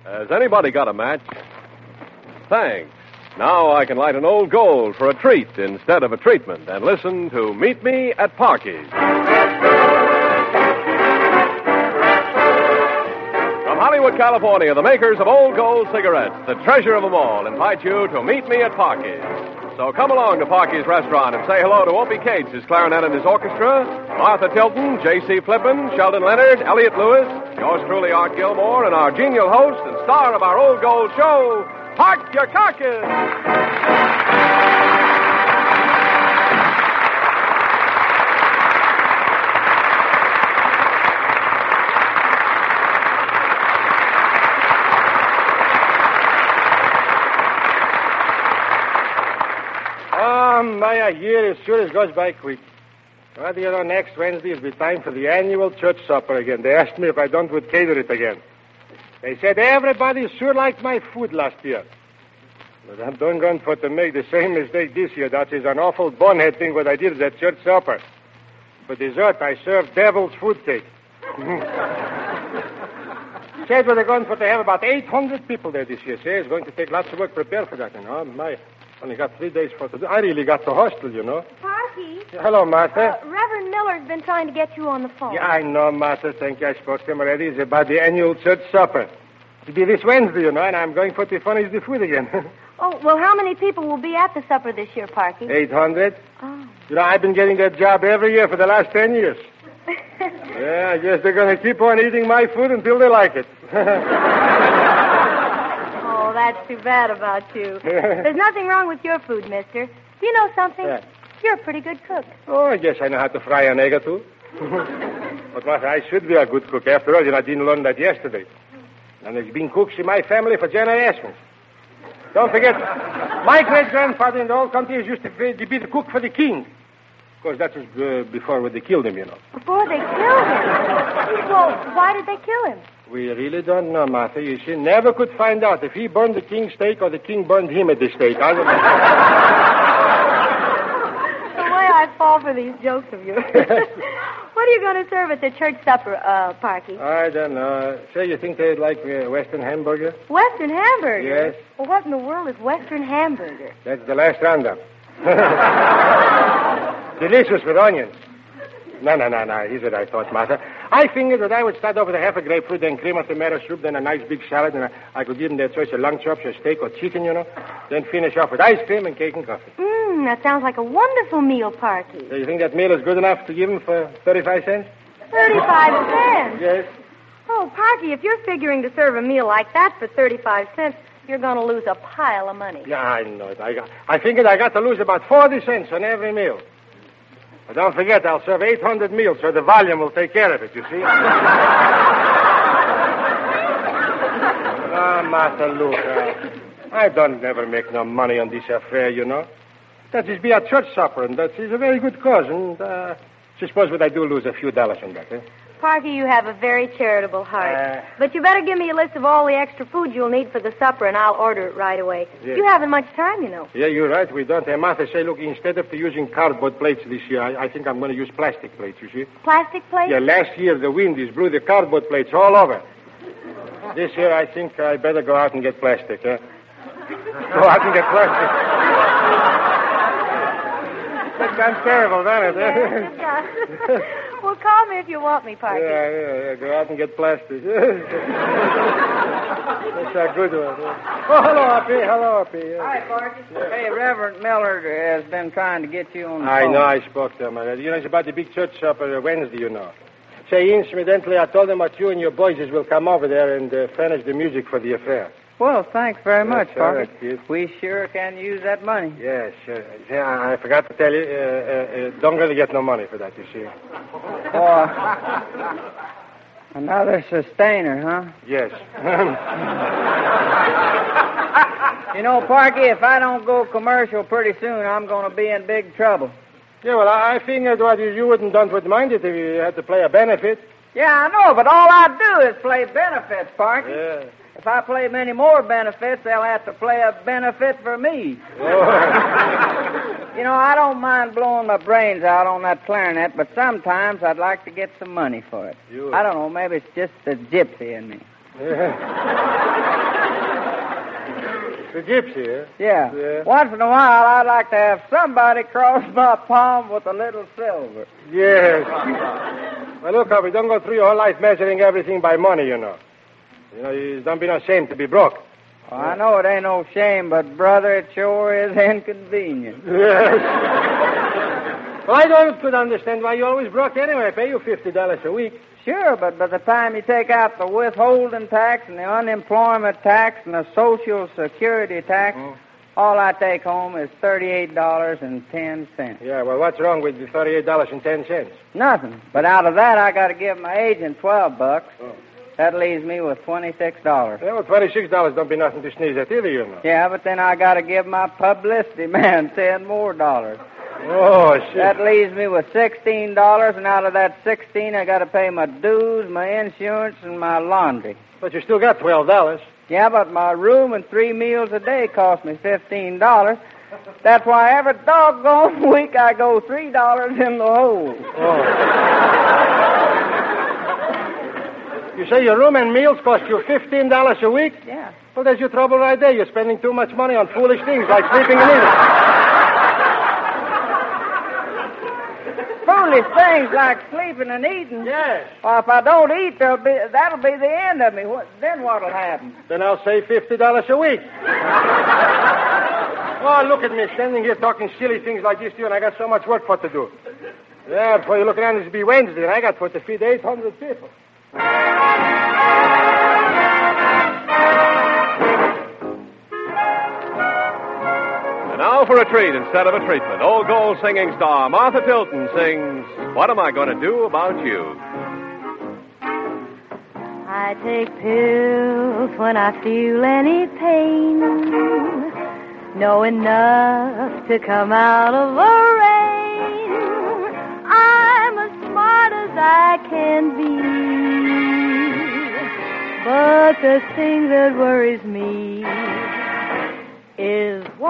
Has anybody got a match? Thanks. Now I can light an old gold for a treat instead of a treatment and listen to Meet Me at Parky's. From Hollywood, California, the makers of Old Gold cigarettes, the treasure of them all, invite you to Meet Me at Parky's. So come along to Parky's restaurant and say hello to Opie Cates, his clarinet and his orchestra, Martha Tilton, J.C. Flippin, Sheldon Leonard, Elliot Lewis, yours truly, Art Gilmore, and our genial host and star of our Old Gold show, Park Your Carcass! My year sure goes by quick. Well, next Wednesday will be time for the annual church supper again. They asked me if I don't would cater it again. They said everybody sure liked my food last year. But I'm going for to make the same mistake this year. That is an awful bonehead thing what I did at that church supper. For dessert, I served devil's food cake. Said they're going to have about 800 people there this year. Say it's going to take lots of work to prepare for that, Only got 3 days for to do. I really got the hostel, Parky. Hello, Martha. Reverend Miller's been trying to get you on the phone. Yeah, I know, Martha. Thank you. I spoke to him already. It's about the annual church supper. It'll be this Wednesday, and I'm going for to furnish the food again. Oh, well, how many people will be at the supper this year, Parky? 800. Oh. I've been getting that job every year for the last 10 years. Yeah, I guess they're going to keep on eating my food until they like it. Oh, that's too bad about you. There's nothing wrong with your food, mister. Do you know something? Yeah. You're a pretty good cook. Oh, I guess I know how to fry an egg or two. But, Martha, I should be a good cook. After all, I didn't learn that yesterday. And there's been cooks in my family for generations. Don't forget, my great-grandfather in the old country used to be the cook for the king. Of course, that was before they killed him, Before they killed him? Well, why did they kill him? We really don't know, Martha. You see, never could find out if he burned the king's steak or the king burned him at the stake. The way I fall for these jokes of yours. What are you going to serve at the church supper, Parky? I don't know. Say, you think they'd like Western hamburger? Western hamburger? Yes. Well, what in the world is Western hamburger? That's the last roundup. Delicious with onions. No. Here's what I thought, Martha. I figured that I would start off with a half a grapefruit, then cream of tomato soup, then a nice big salad, and I could give them their choice of lamb chops or steak or chicken, Then finish off with ice cream and cake and coffee. That sounds like a wonderful meal, Parky. So you think that meal is good enough to give them for 35 cents? 35 cents? Yes. Oh, Parky, if you're figuring to serve a meal like that for 35 cents, you're going to lose a pile of money. Yeah, I know it. I figured I got to lose about 40 cents on every meal. But don't forget, I'll serve 800 meals, so the volume will take care of it, you see? Martha, look, I don't never make no money on this affair, That is be a church supper, and that is a very good cause, and suppose what I do lose a few dollars on that, Parky, you have a very charitable heart. But you better give me a list of all the extra food you'll need for the supper, and I'll order it right away. Yes. You haven't much time, Yeah, you're right. We don't. And Martha, say, look, instead of using cardboard plates this year, I think I'm going to use plastic plates, you see? Plastic plates? Yeah, last year the wind blew the cardboard plates all over. This year I think I better go out and get plastic, Go out and get plastic. That sounds terrible, doesn't it? Yes, it does. Well, call me if you want me, Parky. Yeah. Go out and get plastic. That's a good one. Oh, hello, Uppy. Hi, Parky. Hey, Reverend Miller has been trying to get you on the phone. I know, I spoke to him. It's about the big church supper Wednesday, Say, incidentally, I told him that you and your boys will come over there and furnish the music for the affair. Well, thanks very much, Parky. Right, we sure can use that money. Yes, sure. I forgot to tell you, don't really get no money for that, you see. Oh, another sustainer, huh? Yes. Parky, if I don't go commercial pretty soon, I'm going to be in big trouble. Yeah, well, I figured you wouldn't mind it if you had to play a benefit. Yeah, I know, but all I do is play benefits, Parky. Yeah. If I play many more benefits, they'll have to play a benefit for me. Oh. I don't mind blowing my brains out on that clarinet, but sometimes I'd like to get some money for it. I don't know, maybe it's just the gypsy in me. Yeah. The gypsy, eh? Yeah. Once in a while, I'd like to have somebody cross my palm with a little silver. Yes. Well, look, Harvey, don't go through your whole life measuring everything by money, you know. You don't be no shame to be broke. Well, I know it ain't no shame, but, brother, it sure is inconvenient. Yes. Well, I don't understand why you always broke anyway. I pay you $50 a week. Sure, but by the time you take out the withholding tax and the unemployment tax and the Social Security tax, all I take home is $38.10. Yeah, well, what's wrong with the $38.10? Nothing. But out of that, I got to give my agent $12. Oh. That leaves me with $26. Yeah, well, $26 don't be nothing to sneeze at either, you know. Yeah, but then I got to give my publicity man $10 more. Oh, shit. That leaves me with $16, and out of that $16, I got to pay my dues, my insurance, and my laundry. But you still got $12. Yeah, but my room and 3 meals a day cost me $15. That's why every doggone week I go $3 in the hole. Oh. You say your room and meals cost you $15 a week? Yeah. Well, there's your trouble right there. You're spending too much money on foolish things like sleeping and eating. Foolish things like sleeping and eating? Yes. Well, if I don't eat, that'll be the end of me. Then what'll happen? Then I'll say $50 a week. Oh, look at me standing here talking silly things like this to you, and I got so much work for to do. Yeah, before you look around, it'll be Wednesday, and I got for to feed 800 people. And now for a treat instead of a treatment. Old Gold singing star Martha Tilton sings, What Am I Going to Do About You? I take pills when I feel any pain. Know enough to come out of the rain. I'm as smart as I can be. But the thing that worries me is what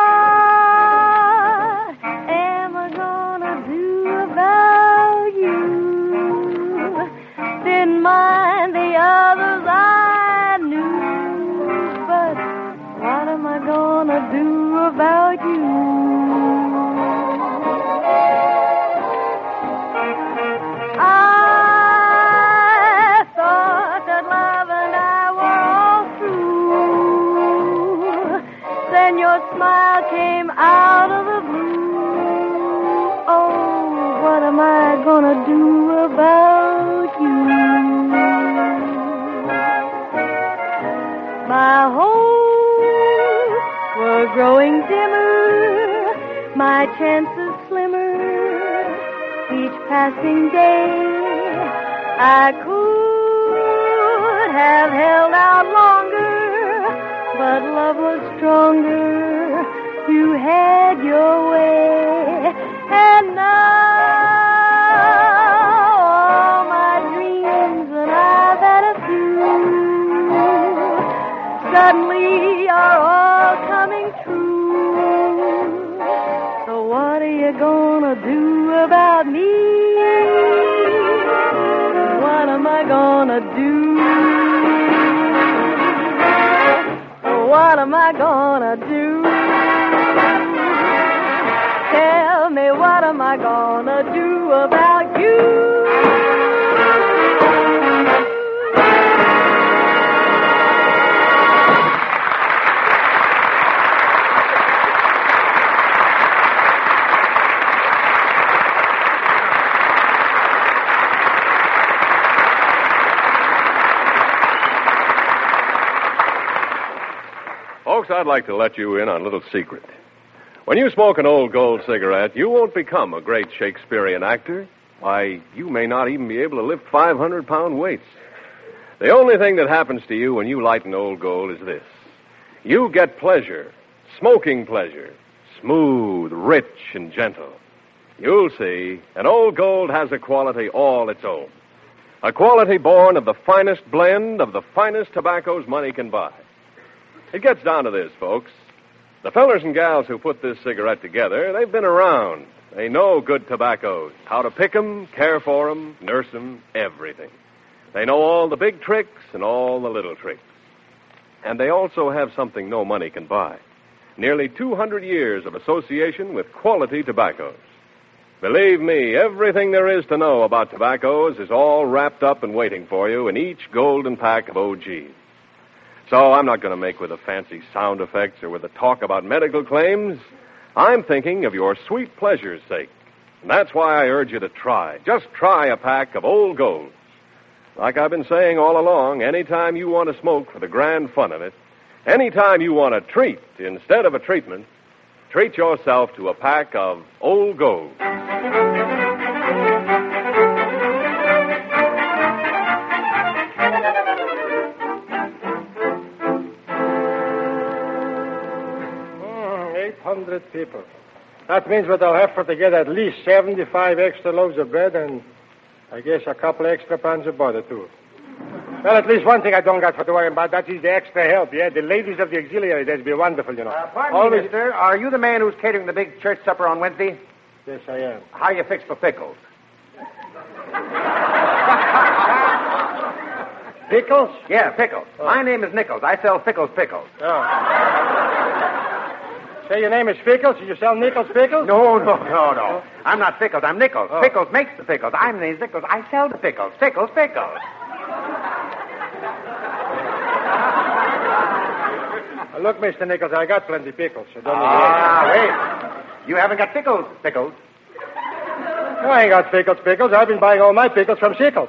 am I gonna do about you? Didn't mind the others I knew, but what am I gonna do about you? Smile came out of the blue. Oh, what am I gonna do about you? My hopes were growing dimmer, my chances slimmer. Each passing day, I could have held out longer, but love was stronger. You had your way, and now all my dreams and I've had a few suddenly are all coming true. So what are you gonna do about me? What am I gonna do? What am I gonna do? Tell me, what am I gonna do about you? Folks, I'd like to let you in on a little secret. When you smoke an Old Gold cigarette, you won't become a great Shakespearean actor. Why, you may not even be able to lift 500-pound weights. The only thing that happens to you when you light an Old Gold is this. You get pleasure, smoking pleasure, smooth, rich, and gentle. You'll see, an Old Gold has a quality all its own. A quality born of the finest blend of the finest tobaccos money can buy. It gets down to this, folks. The fellers and gals who put this cigarette together, they've been around. They know good tobaccos, how to pick 'em, care for 'em, nurse 'em, everything. They know all the big tricks and all the little tricks. And they also have something no money can buy. Nearly 200 years of association with quality tobaccos. Believe me, everything there is to know about tobaccos is all wrapped up and waiting for you in each golden pack of OGs. So I'm not going to make with the fancy sound effects or with the talk about medical claims. I'm thinking of your sweet pleasure's sake. And that's why I urge you to try. Just try a pack of Old Golds. Like I've been saying all along, anytime you want to smoke for the grand fun of it, anytime you want a treat instead of a treatment, treat yourself to a pack of Old Golds. People. That means that I'll have to get at least 75 extra loaves of bread and I guess a couple extra pounds of butter, too. Well, at least one thing I don't got to worry about, that is the extra help, yeah? The ladies of the auxiliary, they'd be wonderful, you know. Pardon me, mister. Are you the man who's catering the big church supper on Wednesday? Yes, I am. How you fixed for pickles? Pickles? Yeah, pickles. Oh. My name is Nichols. I sell Pickles. Oh. Say your name is Pickles? You sell Nichols pickles? No. I'm not Pickles. I'm Nichols. Oh. Pickles makes the pickles. I'm named Nichols. I sell the pickles. Pickles. Look, Mr. Nichols, I got plenty pickles, so don't wait. You haven't got pickles. No, I ain't got pickles. I've been buying all my pickles from Sickles.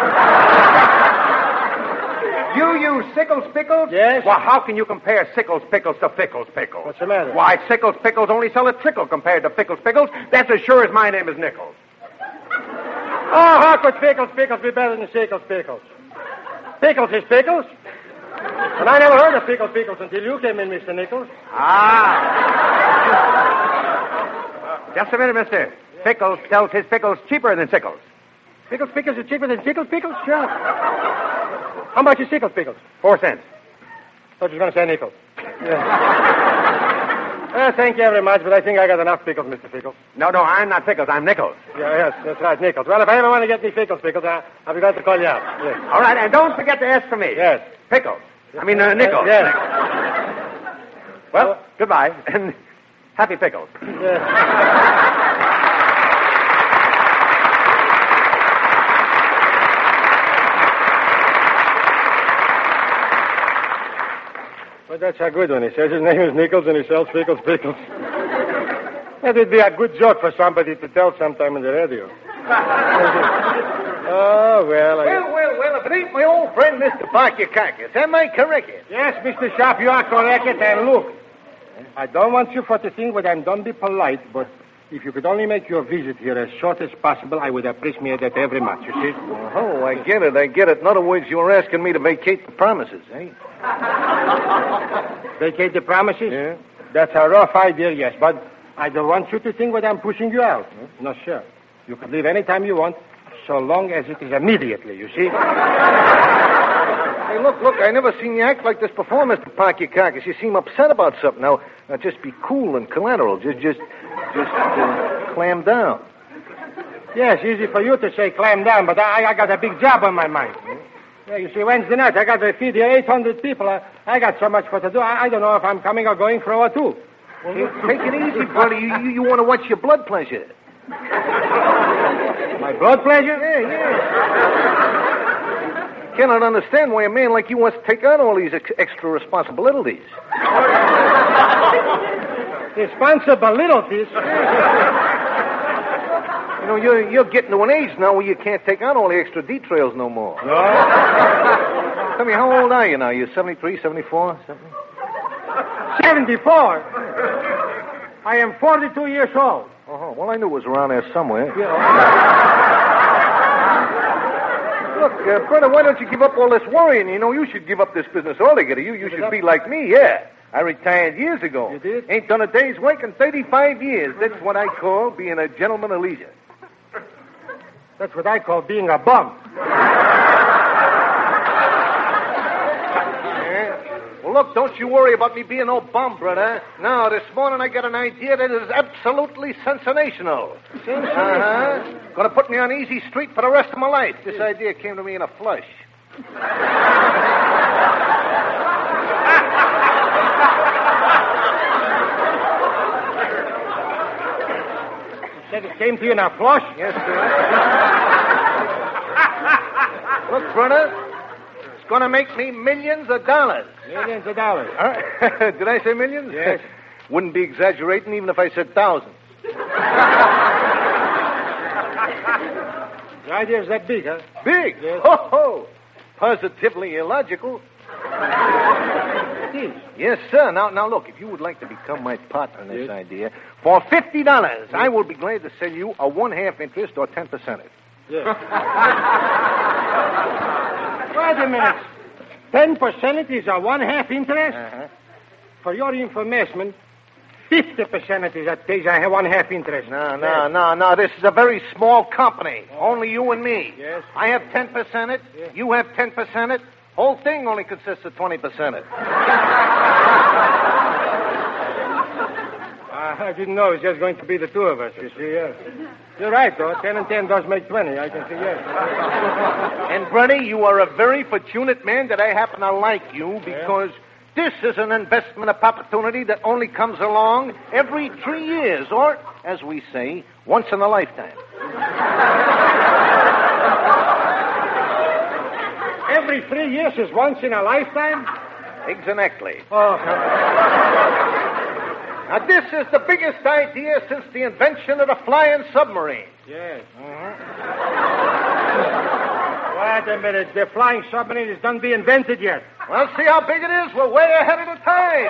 You use Sickles pickles? Yes. Well, how can you compare Sickles pickles to Pickles pickles? What's the matter? Why, Sickles pickles only sell a trickle compared to Pickles pickles. That's as sure as my name is Nichols. Oh, how could pickles be better than Sickles pickles? Pickles is pickles. And I never heard of pickles until you came in, Mr. Nichols. Just a minute, mister. Pickles sells his pickles cheaper than Sickles. Pickles are cheaper than Sickles pickles? Sure. How much is Sickles pickles? 4 cents. Thought you were going to say Nichols. Yeah. Thank you very much, but I think I got enough pickles, Mr. Pickles. No, I'm not Pickles. I'm Nichols. Yes, that's right, Nichols. Well, if I ever want to get me pickles, I'll be glad to call you out. Yes. All right, and don't forget to ask for me. Yes. Pickles. Nichols. Yes. Well, goodbye, and happy pickles. Yes. But that's a good one. He says his name is Nichols and he sells pickles. That would be a good joke for somebody to tell sometime in the radio. Oh, well, if it ain't my old friend, Mr. Pakikakis, am I correct? Yes, Mr. Sharp, you are correct. And look, I don't want you for to think that I'm don't be polite, but if you could only make your visit here as short as possible, I would appreciate that very much, you see? Oh, I get it. In other words, you're asking me to vacate the premises, eh? Vacate the premises? Yeah. That's a rough idea, yes, but I don't want you to think that I'm pushing you out. No, sir. You can leave any time you want, so long as it is immediately, you see? Hey, look, I never seen you act like this before, Mr. Pakikakis. You seem upset about something. Now just be cool and collateral. Just clam down. Yes, easy for you to say clam down, but I got a big job on my mind. Yeah, you see, Wednesday night, I got to feed here 800 people. I got so much for to do, I don't know if I'm coming or going for hour two. Well, take it easy, buddy. You want to watch your blood pressure. My blood pressure? Yeah. Cannot understand why a man like you wants to take on all these extra responsibilities. Responsibilities? You know, you're getting to an age now where you can't take on all the extra details no more. No. Tell me, how old are you now? You're 73, 74, something? 74? I am 42 years old. Oh, well, I knew it was around there somewhere. Yeah. Look, brother, why don't you give up all this worrying? You know, you should give up this business altogether. You should be like me, yeah. I retired years ago. You did? Ain't done a day's work in 35 years. That's what I call being a gentleman of leisure. That's what I call being a bum. Well, look, don't you worry about me being no bum, brother. No, this morning I got an idea that is absolutely sensational. Gonna put me on easy street for the rest of my life. This idea came to me in a flush. came to you in a flush? Yes, sir. Look, brother, it's going to make me millions of dollars. Millions of dollars. Did I say millions? Yes. Wouldn't be exaggerating even if I said thousands. The idea is that big, huh? Big? Yes. Ho, ho. Positively illogical. It is. Yes, sir. Now, look, if you would like to become my partner in this Yes. idea, for $50, I will be glad to sell you a 1/2 interest or 10%. Yes. Wait a minute. 10% is a 1/2 interest? Uh-huh. For your information, 50% is a 1/2 interest. No. This is a very small company. Only you and me. Yes. I have 10%. Yes. You have 10%. Whole thing only consists of 20%. I didn't know it was just going to be the two of us, you see. Yes. You're right, though. 10 and 10 does make 20. I can see, yes. And, Bernie, you are a very fortunate man that I happen to like you because this is an investment opportunity that only comes along every 3 years, or, as we say, once in a lifetime. Every 3 years is once in a lifetime? Exactly. Oh, Now, this is the biggest idea since the invention of the flying submarine. yes. Wait a minute. The flying submarine is done be invented yet. Well, see how big it is? We're way ahead of the time.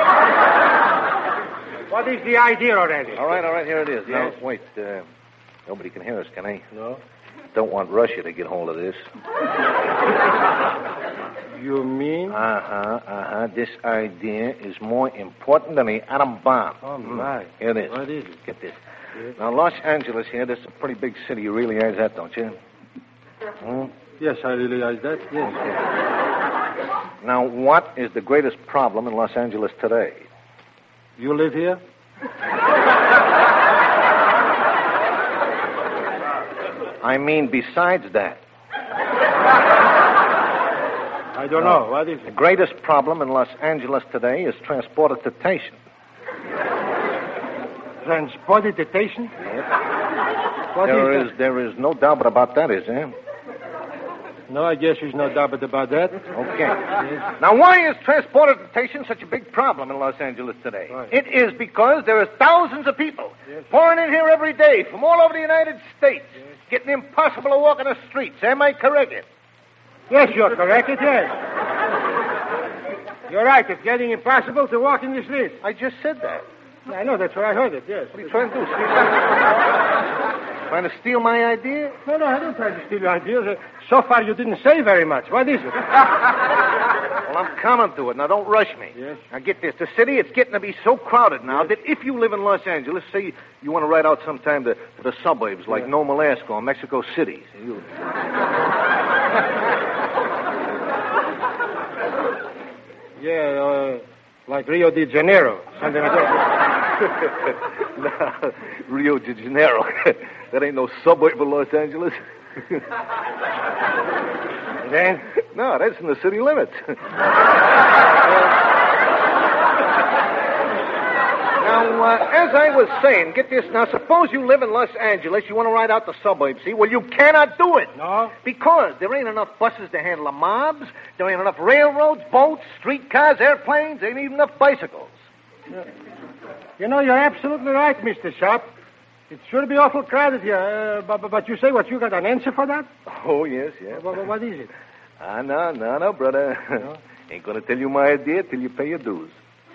What is the idea already? All right, here it is. Yes. Now, wait. Nobody can hear us, can they? No. Don't want Russia to get hold of this. You mean? This idea is more important than the atom bomb. Oh, my. Here it is. What is it? Get this. Yes. Now, Los Angeles here, this is a pretty big city. You realize that, don't you? Hmm? Yes, I realize that. Yes. Now, what is the greatest problem in Los Angeles today? You live here? I mean, besides that. I don't know. What is The it? greatest problem in Los Angeles today is transportation. Transportation? What is that? There is no doubt about that, is there? No, I guess there's no doubt about that. Okay. Now, why is transportation such a big problem in Los Angeles today? Right. It is because there are thousands of people Yes. pouring in here every day from all over the United States, getting impossible to walk in the streets. Am I correct? Yes, you're correct. It is. You're right. It's getting impossible to walk in the streets. I just said that. I know. That's where I heard it. Yes. What are you trying to do? Trying to steal my idea? No, I don't try to steal your ideas. So far, you didn't say very much. What is it? Well, I'm coming to it. Now, don't rush me. Yes. Now, get this. The city, it's getting to be so crowded now that if you live in Los Angeles, say you want to ride out sometime to the suburbs like Nome, Alaska, or Mexico City. Like Rio de Janeiro. Something like that. No, Rio de Janeiro. That ain't no suburb of Los Angeles. Then? No, that's in the city limits. Now, as I was saying, get this. Now, suppose you live in Los Angeles, you want to ride out the suburbs, see? Well, you cannot do it. No? Because there ain't enough buses to handle the mobs, there ain't enough railroads, boats, streetcars, airplanes, there ain't even enough bicycles. You know, you're absolutely right, Mr. Sharp. It should be awful crowded here. But you say what, you got an answer for that? Oh, yes. What is it? No, brother. No? Ain't gonna tell you my idea till you pay your dues.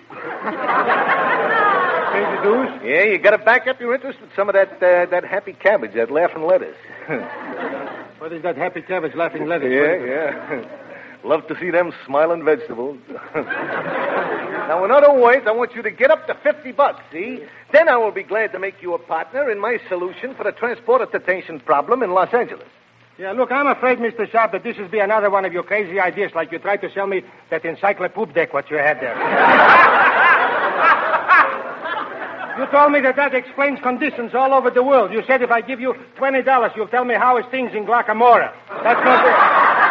Pay the dues? Yeah, you gotta back up your interest with some of that happy cabbage, that laughing lettuce. What is that happy cabbage laughing lettuce? Yeah. Love to see them smiling vegetables. Now, in other words, I want you to get up to $50, see? Then I will be glad to make you a partner in my solution for the transportation problem in Los Angeles. Yeah, look, I'm afraid, Mr. Sharp, that this will be another one of your crazy ideas, like you tried to sell me that encyclopoop deck what you had there. You told me that explains conditions all over the world. You said if I give you $20, you'll tell me how is things in Guacamora. That's not it.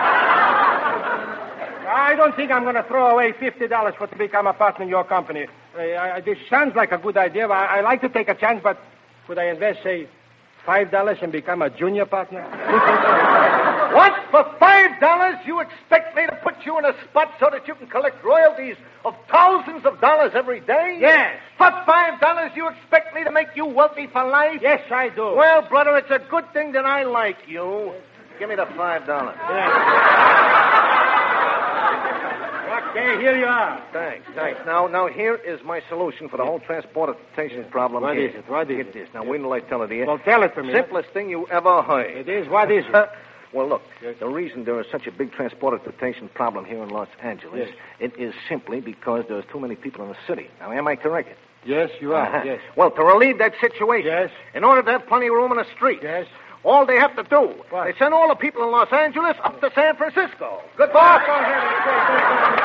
I don't think I'm going to throw away $50 to become a partner in your company. This sounds like a good idea. I like to take a chance, but could I invest, say, $5 and become a junior partner? What? For $5 you expect me to put you in a spot so that you can collect royalties of thousands of dollars every day? Yes. For $5 you expect me to make you wealthy for life? Yes, I do. Well, brother, it's a good thing that I like you. Give me the $5. Okay, here you are. Thanks. Now, here is my solution for the whole transportation problem. What here. is it? What is Get it? this. Now, wait until I tell it to you. Well, tell it to me. Simplest thing you ever heard. It is. What is it? Well, look, the reason there is such a big transportation problem here in Los Angeles, it is simply because there's too many people in the city. Now, am I correct? Yes, you are. Uh-huh. Yes. Well, to relieve that situation, Yes. in order to have plenty of room in the street, Yes. all they have to do, What? they send all the people in Los Angeles up to San Francisco. Goodbye.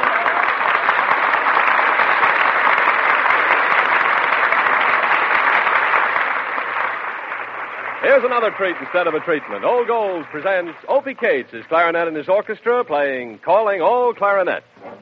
Here's another treat instead of a treatment. Old Gold presents Opie Cates, his clarinet and his orchestra, playing Calling All Clarinet.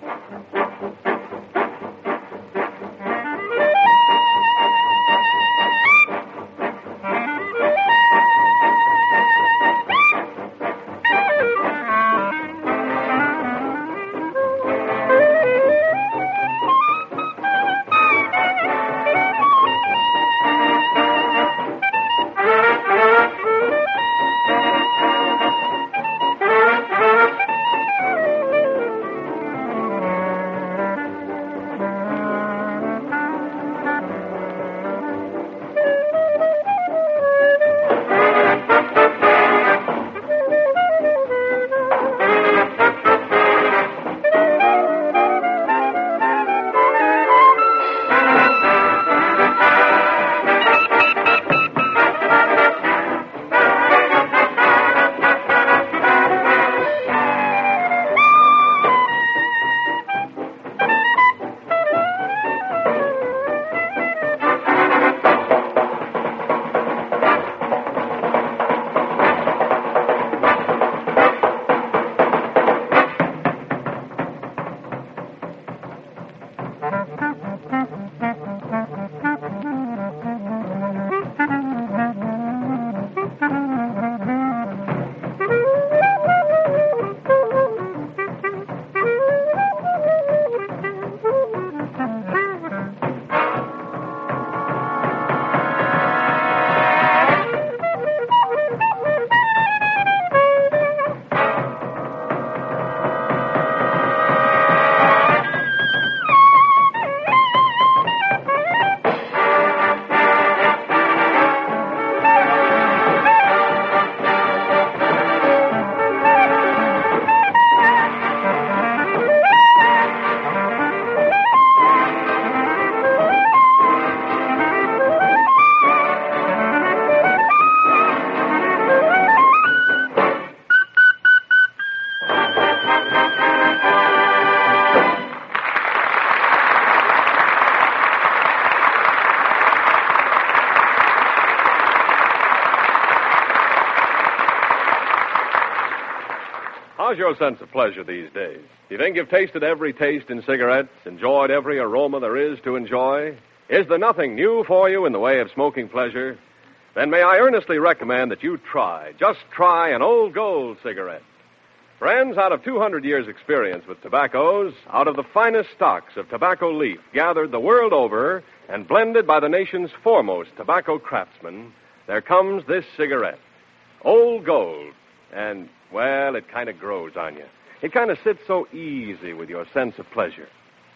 How's your sense of pleasure these days? Do you think you've tasted every taste in cigarettes, enjoyed every aroma there is to enjoy? Is there nothing new for you in the way of smoking pleasure? Then may I earnestly recommend that you just try an Old Gold cigarette. Friends, out of 200 years' experience with tobaccos, out of the finest stocks of tobacco leaf gathered the world over and blended by the nation's foremost tobacco craftsmen, there comes this cigarette, Old Gold. And, well, it kind of grows on you. It kind of sits so easy with your sense of pleasure.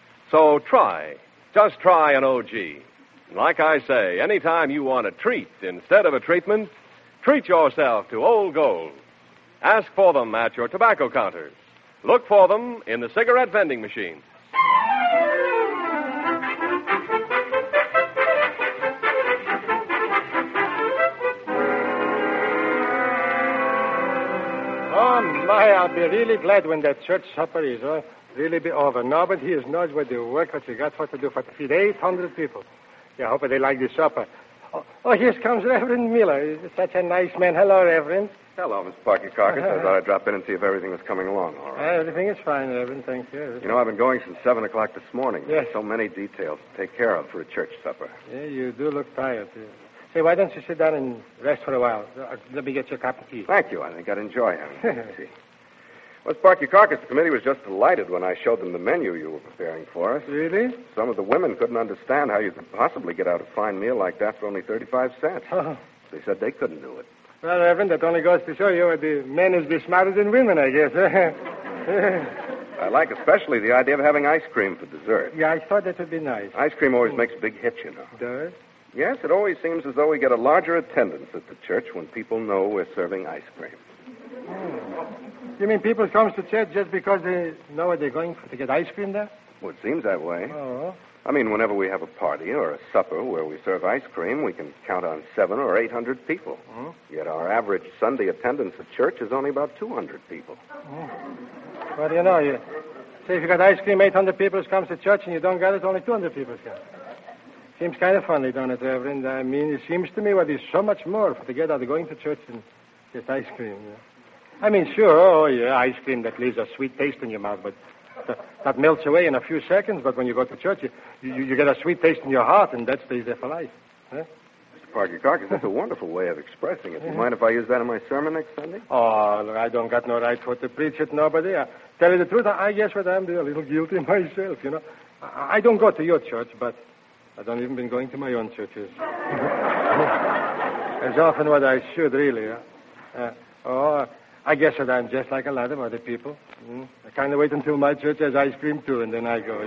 So just try an OG. And like I say, anytime you want a treat instead of a treatment, treat yourself to Old Gold. Ask for them at your tobacco counters. Look for them in the cigarette vending machine. Oh, my, I'll be really glad when that church supper is really be over. Nobody knows what the work what you got for to do for to feed 800 people. Yeah, I hope they like the supper. Oh, here comes Reverend Miller. He's such a nice man. Hello, Reverend. Hello, Mr. Parky Carcass. I thought I'd drop in and see if everything was coming along all right. Everything is fine, Reverend. Thank you. You know, I've been going since 7 o'clock this morning. Yes. There's so many details to take care of for a church supper. Yeah, you do look tired. Say, why don't you sit down and rest for a while? Let me get you a cup of tea. Thank you. I think I'd enjoy having a tea. Well, Sparky Carcass, the committee was just delighted when I showed them the menu you were preparing for us. Really? Some of the women couldn't understand how you could possibly get out a fine meal like that for only 35 cents. Oh. They said they couldn't do it. Well, Reverend, that only goes to show you that the men is be smarter than women, I guess. I like especially the idea of having ice cream for dessert. Yeah, I thought that would be nice. Ice cream always makes a big hit, you know. Does? Yes, it always seems as though we get a larger attendance at the church when people know we're serving ice cream. You mean people come to church just because they know what they're going for, to get ice cream there? Well, it seems that way. Oh. I mean, whenever we have a party or a supper where we serve ice cream, we can count on 700 or 800 people. Hmm? Yet our average Sunday attendance at church is only about 200 people. Well, you know, say if you got ice cream, 800 people comes to church, and you don't get it, only 200 people come. Seems kind of funny, don't it, Reverend? I mean, it seems to me what is so much more to get out of going to church than just ice cream. Yeah. I mean, sure, ice cream that leaves a sweet taste in your mouth, but that melts away in a few seconds. But when you go to church, you get a sweet taste in your heart, and that stays there for life. Huh? Mr. Parker Carcass, that's a wonderful way of expressing it. Do you mind if I use that in my sermon next Sunday? Oh, look, I don't got no right for to preach it, nobody. Tell you the truth, I guess what I'm a little guilty myself, you know. I don't go to your church, but I don't even been going to my own churches. As often what I should, really. I guess that I'm just like a lot of other people. I kind of wait until my church has ice cream, too, and then I go,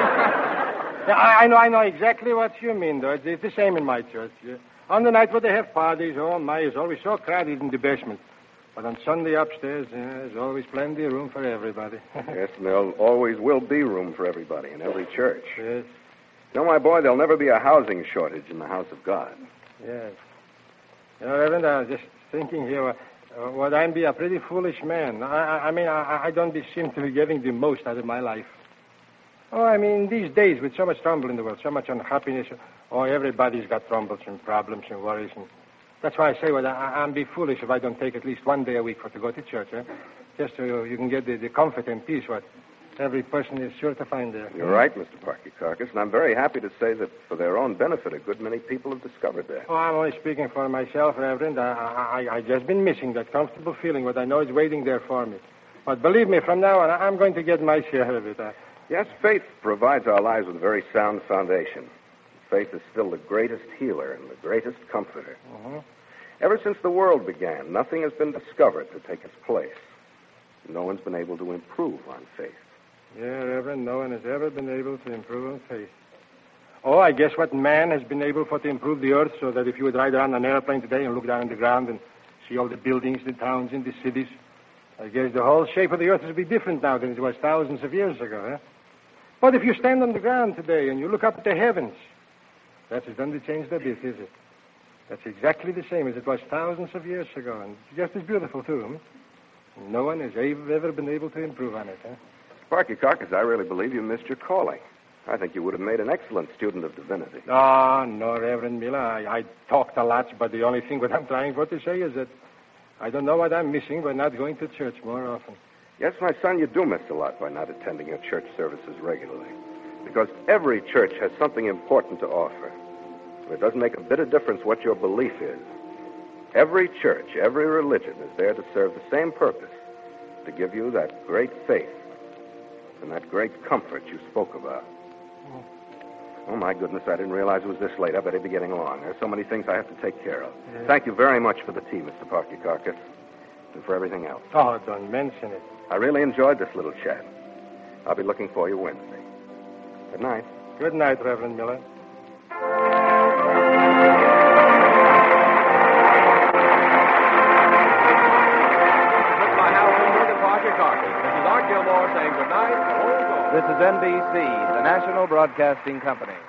yeah, I know exactly what you mean, though. It's the same in my church. Yeah. On the night where they have parties, it's always so crowded in the basement. But on Sunday upstairs, there's always plenty of room for everybody. Yes, and there always will be room for everybody in every church. Yes. No, my boy, there'll never be a housing shortage in the house of God. Yes. You know, Reverend, I was just thinking here, would I be a pretty foolish man? I don't seem to be getting the most out of my life. Oh, I mean, these days with so much trouble in the world, so much unhappiness, everybody's got troubles and problems and worries. And that's why I say, I'm be foolish if I don't take at least one day a week to go to church, just so you can get the comfort and peace what every person is sure to find there. You're right, Mr. Parky Carcass, and I'm very happy to say that for their own benefit, a good many people have discovered that. Oh, I'm only speaking for myself, Reverend. I just been missing that comfortable feeling, what I know is waiting there for me. But believe me, from now on, I'm going to get my share of it. Yes, faith provides our lives with a very sound foundation. Faith is still the greatest healer and the greatest comforter. Uh-huh. Ever since the world began, nothing has been discovered to take its place. No one's been able to improve on faith. Yeah, Reverend, no one has ever been able to improve on faith. Oh, I guess what man has been able to improve the earth so that if you would ride around an airplane today and look down on the ground and see all the buildings, the towns, and the cities, I guess the whole shape of the earth would be different now than it was thousands of years ago, But if you stand on the ground today and you look up at the heavens, that is done to change the bit, is it? That's exactly the same as it was thousands of years ago, and just as beautiful, too. No one has ever been able to improve on it, Sparky Carcass, I really believe you missed your calling. I think you would have made an excellent student of divinity. Oh, no, Reverend Miller. I talked a lot, but the only thing what I'm trying for to say is that I don't know what I'm missing by not going to church more often. Yes, my son, you do miss a lot by not attending your church services regularly. Because every church has something important to offer. It doesn't make a bit of difference what your belief is. Every church, every religion is there to serve the same purpose, to give you that great faith and that great comfort you spoke about. Oh, my goodness, I didn't realize it was this late. I better be getting along. There's so many things I have to take care of. Yes. Thank you very much for the tea, Mr. Parky Carcass, and for everything else. Oh, don't mention it. I really enjoyed this little chat. I'll be looking for you Wednesday. Good night. Good night, Reverend Miller. This is Art Gilmore saying good night. This is NBC, the National Broadcasting Company.